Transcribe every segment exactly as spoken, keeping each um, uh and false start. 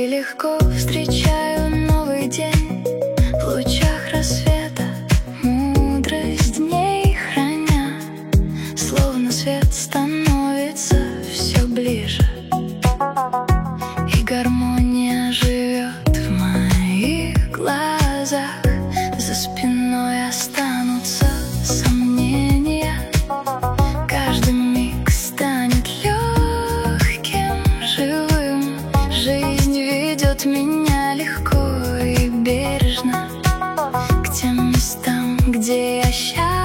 И легко встречаю новый день в лучах рассвета, мудрость дней храня, словно свет становится все ближе, и гармония живет в моих глазах. За спиной останутся сомнения, каждый миг станет легким, живым. Жизнь ведет меня легко и бережно к тем местам, где я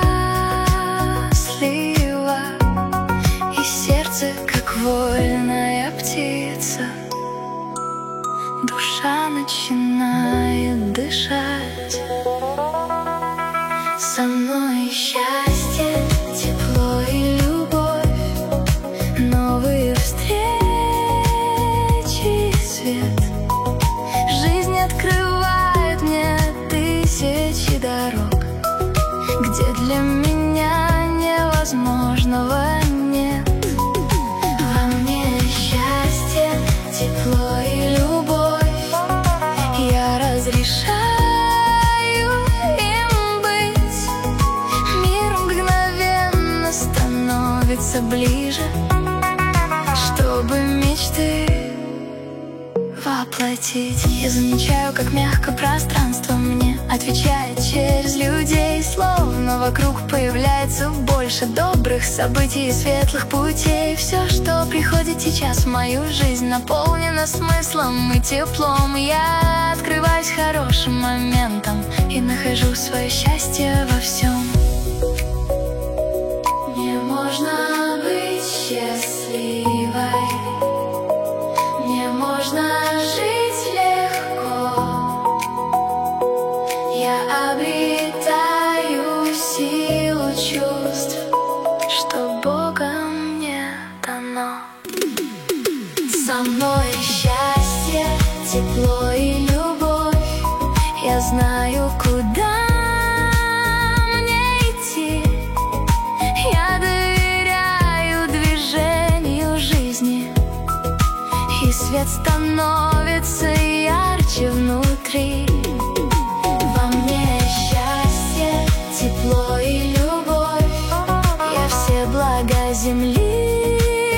счастлива, и сердце, как вольная птица, душа начинает дышать. Со мной счастье, тепло и любовь, новые встречи и свет. Жизнь открывает мне тысячи дорог, где для меня невозможного нет. Во мне счастье, тепло и любовь, я разрешаю ближе, чтобы мечты воплотить. Я замечаю, как мягко пространство мне отвечает через людей, словно вокруг появляется больше добрых событий и светлых путей. Все, что приходит сейчас в мою жизнь, наполнено смыслом и теплом. Я открываюсь хорошим моментом и нахожу свое счастье во всем. Мне можно быть счастливой, мне можно жить легко. Я обретаю силу чувств, что Богом мне дано. Со мной счастье, тепло и любовь, я знаю, куда свет становится ярче внутри. Во мне счастье, тепло и любовь, я все блага земли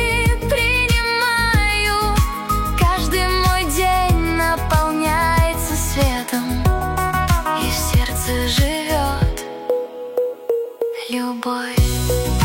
принимаю. Каждый мой день наполняется светом, и в сердце живет любовь.